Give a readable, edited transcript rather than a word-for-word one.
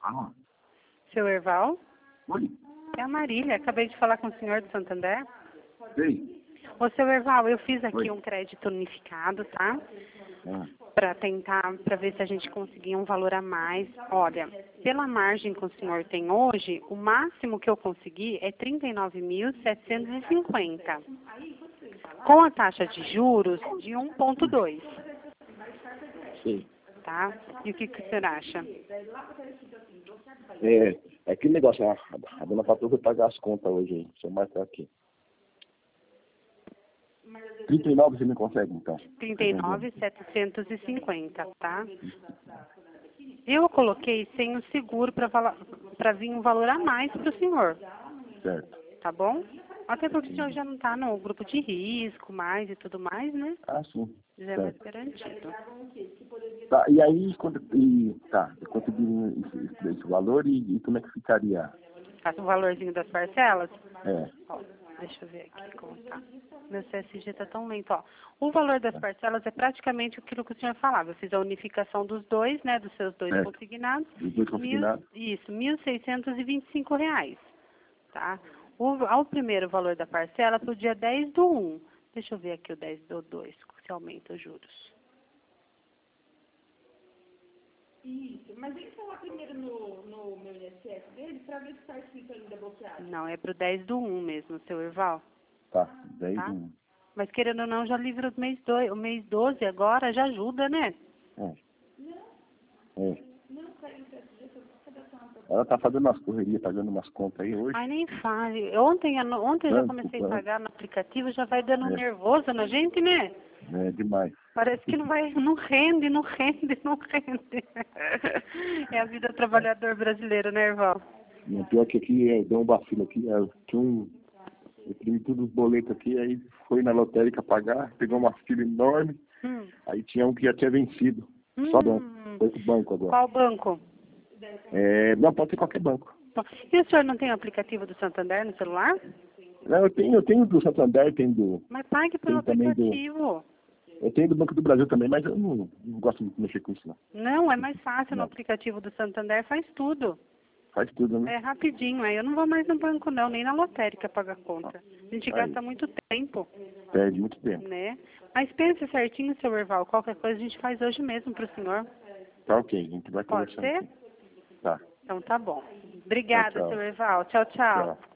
Ah, Seu Erval? oi. É a Marília. Acabei de falar com o senhor do Santander. Sei. Ô, seu Erval, eu fiz aqui Oi. um crédito unificado, tá? Ah, Para ver se a gente conseguia um valor a mais. Olha, pela margem que o senhor tem hoje, o máximo que eu consegui é 39.750. Com a taxa de juros de 1,2, sei. tá? E o que o senhor acha? É aquele negócio, a dona Patroa vai pagar as contas hoje aí. Deixa eu marcar aqui. 39 você me consegue, então? 39.750, tá? Eu coloquei sem o seguro para vir um valor a mais para o senhor, Certo. tá bom? Até porque o senhor já não está no grupo de risco mais e tudo mais, né? Ah, sim. Já é mais Certo. garantido. Tá, e aí, eu consegui esse valor e como é que ficaria? O valorzinho das parcelas? É, Ó, deixa eu ver aqui como tá. Meu CSG está tão lento, ó. O valor das parcelas é praticamente aquilo que o senhor falava. Eu fiz a unificação dos dois, né, dos seus dois certo. consignados. Os dois consignados? Isso, R$ 1.625, tá? Ao primeiro valor da parcela para o dia 10/1. Deixa eu ver aqui o 10/2, se aumenta os juros. Isso, mas tem que falar primeiro no meu INSS dele para ver se está escrito ainda bloqueado. Não, é para o 10/1 mesmo, seu Erval, Tá, 10 tá? 1. Mas querendo ou não, já livra o mês 2, o mês 12 agora, já ajuda, né? É. Não, É. não caiu no CSG, só cadastrar uma Ela tá fazendo umas correrias, pagando umas contas aí hoje. Ai, nem fale. Ontem eu já comecei a Banco. pagar no aplicativo, já vai dando um É, nervoso na gente, né? é demais. Parece que não vai, não rende, não rende, não rende. É a vida do trabalhador brasileiro, né, Erval? E o pior que aqui, deu um vacilo aqui, eu imprimi todos os boletos aqui, aí foi na lotérica pagar, pegou uma fila enorme, Hum. aí tinha um que já tinha vencido. Só banco. Foi pro banco agora. Qual banco? Não, pode ser qualquer banco. E o senhor não tem o aplicativo do Santander no celular? Não, eu tenho do Santander, Mas pague pelo também aplicativo. eu tenho do Banco do Brasil também, mas eu não gosto muito de mexer com isso, não. Não, é mais fácil no Não. aplicativo do Santander, faz tudo. Faz tudo, né? É rapidinho, aí eu não vou mais no banco não, nem na lotérica pagar conta. A gente gasta muito tempo, Perde muito tempo. né? Mas pense certinho, seu Erval, qualquer coisa a gente faz hoje mesmo pro senhor. Tá ok, a gente vai Pode conversando ser? aqui. Tá. Então tá bom. Obrigada, Tchau, seu tchau. Erval. Tchau, tchau. Tchau.